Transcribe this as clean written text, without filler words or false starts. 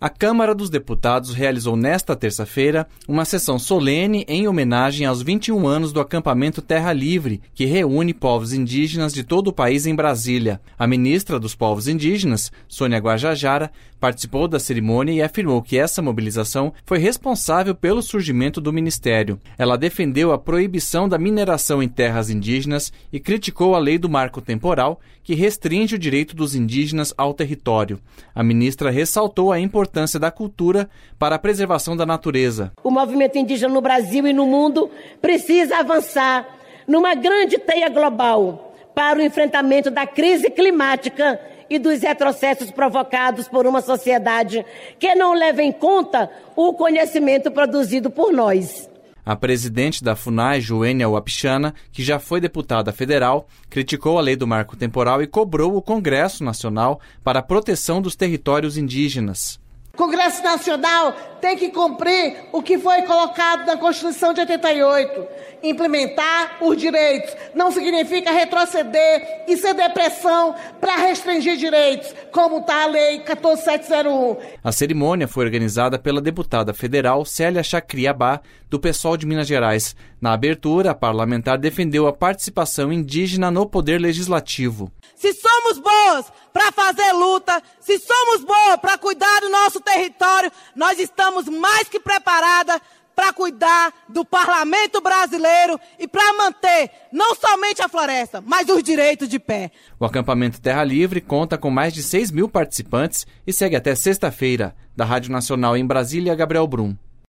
A Câmara dos Deputados realizou nesta terça-feira uma sessão solene em homenagem aos 21 anos do acampamento Terra Livre, que reúne povos indígenas de todo o país em Brasília. A ministra dos Povos Indígenas, Sônia Guajajara, participou da cerimônia e afirmou que essa mobilização foi responsável pelo surgimento do ministério. Ela defendeu a proibição da mineração em terras indígenas e criticou a lei do marco temporal, que restringe o direito dos indígenas ao território. A ministra ressaltou a importância da cultura para a preservação da natureza. O movimento indígena no Brasil e no mundo precisa avançar numa grande teia global para o enfrentamento da crise climática e dos retrocessos provocados por uma sociedade que não leva em conta o conhecimento produzido por nós. A presidente da FUNAI, Joênia Wapichana, que já foi deputada federal, criticou a lei do marco temporal e cobrou o Congresso Nacional para a proteção dos territórios indígenas. O Congresso Nacional tem que cumprir o que foi colocado na Constituição de 88. Implementar os direitos não significa retroceder e ceder pressão para restringir direitos, como está a Lei 14.701. A cerimônia foi organizada pela deputada federal Célia Chacriabá, do PSOL de Minas Gerais. Na abertura, a parlamentar defendeu a participação indígena no poder legislativo. Se somos boas para fazer luta, se somos boas para cuidar do nosso território, nós estamos mais que preparadas para cuidar do parlamento brasileiro e para manter não somente a floresta, mas os direitos de pé. O acampamento Terra Livre conta com mais de 6.000 participantes e segue até sexta-feira. Da Rádio Nacional em Brasília, Gabriel Brum.